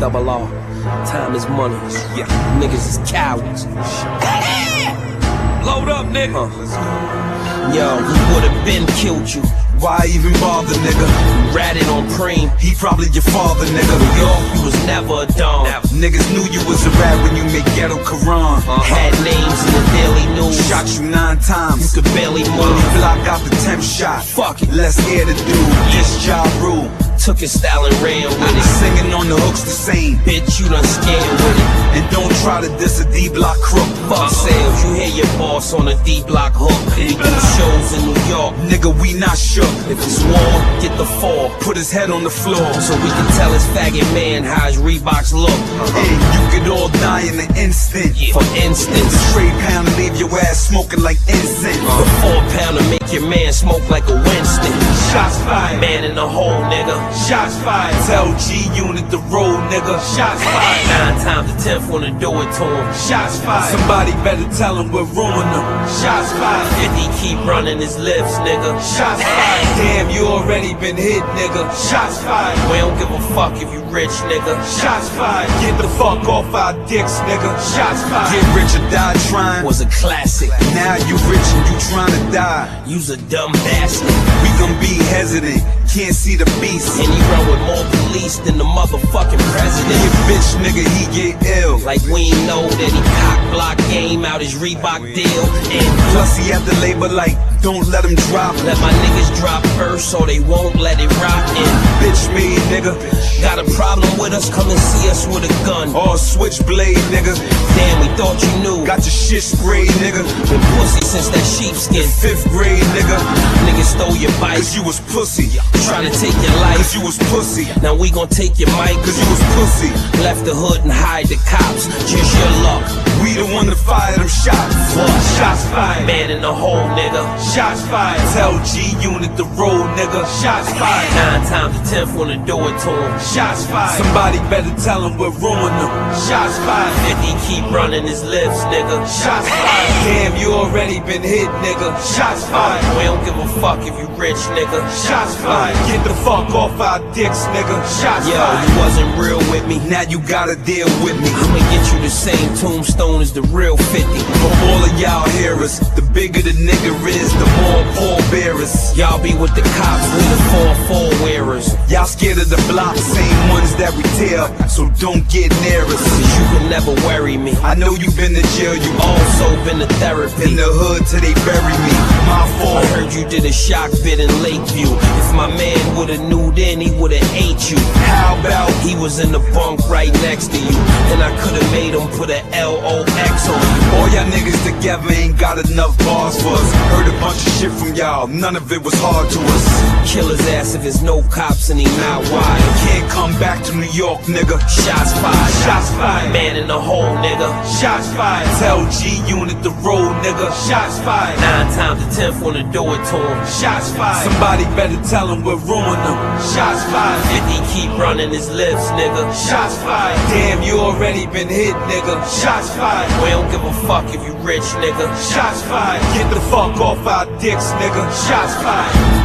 double R. Time is money. Yeah. Niggas is cowards. Load up, nigga. Yo, he would've been killed you. Why even bother, nigga? You ratted on Preem. He probably your father, nigga. New York, you was never a dog. Niggas knew you was a rat when you made Ghetto Quran. Had names in the Daily News. Shot you 9 times. You could barely move. Only block out the 10th shot. Fuck it. Less air to do. This Ja Rule. Took his style and ran with it. Singing on the hooks the same. Bitch, you done scared with it. And don't try to diss a D-Block crook. Fuck sales, you hear your boss on a D-Block hook. We do shows in New York. Nigga, we not shook. If it's war, get the fall. Put his head on the floor. So we can tell his faggot man how his Reeboks look. Hey, you could all die in an instant. For instance, straight pound to leave your ass smoking like incense. The 4-pound to make your man smoke like a Winston. Shots fired. Man in the hole, nigga. Shots fired. Tell G-Unit the road, nigga. Shots fired. 9 times the 10th wanna do it to him. Shots fired. Somebody better tell him we're ruining them. Shots fired. 50 keep running his lips, nigga. Shots fired. Damn, you already been hit, nigga. Shots fired. We don't give a fuck if you rich, nigga. Shots fired. Get the fuck off our dicks, nigga. Shots fired. Get rich or die trying. Was a classic. Now you rich and you trying to die. You's a dumb bastard. We gon' be hesitant. Can't see the beast. And he run with more police than the motherfucking president. Yeah, bitch, nigga, he get ill. Like we ain't know that he cock block game out his Reebok deal. And plus he had the label like, don't let him drop. Let my niggas drop first so they won't let it rock. And bitch made, nigga. Got a problem with us, come and see us with a gun. Or switchblade, nigga. Damn, we thought you knew. Got your shit sprayed, nigga. Been pussy since that sheepskin. 5th grade, nigga. Niggas stole your bike. Cause you was pussy. Trying to take your life. Cause you was pussy. Now we gon' take your mic. Cause you was pussy. Left the hood and hide the cops. Just your luck. We the one to fire them shots. What? Shots fired. Man in the hole, nigga. Shots fired. Tell G-Unit the road, nigga. Shots fired. 9 times the 10th wanna do it to him. Shots fired. Somebody better tell him we're ruining them. Shots fired. 50 keep running his lips, nigga. Shots fired. Damn, you already been hit, nigga. Shots fired. We don't give a fuck if you rich, nigga. Shots fired. Get the fuck off our dicks, nigga. Shots Yo, fired. you wasn't real with me. Now you gotta deal with me. I'ma get you the same tombstone as the real 50. For all of y'all hearers, the bigger the nigga is, the more pallbearers. Y'all be with the cops, we the 4-4 wearers. Y'all scared of the block, same ones that we tear, so don't get near us. Cause you can never worry me. I know you been to jail, you Also been to therapy. in the hood till they bury me. My fault. I heard you did a shock bid in Lakeview. If my man would've knew then, he would've ate you. How about he was in the bunk right next to you, and I could've made him put a LOX on you. all y'all niggas together ain't got enough bars for us. Heard a bunch of shit from y'all, none of it was hard to us. Kill his ass if there's no cops and he not wild. Can't come back to New York, nigga. Shots fired. Shots fired. Man in the hole, nigga. Shots fired. Tell G-Unit the road, nigga. Shots fired. 9 times the 10th wanna do it to him. Shots fired. Somebody better tell him we're ruining them. Shots fired. 50 keep running his lips, nigga. Shots fired. Damn, you already been hit, nigga. Shots fired. We don't give a fuck if you rich, nigga. Shots fired. Get the fuck off our dicks, nigga. Shots fired.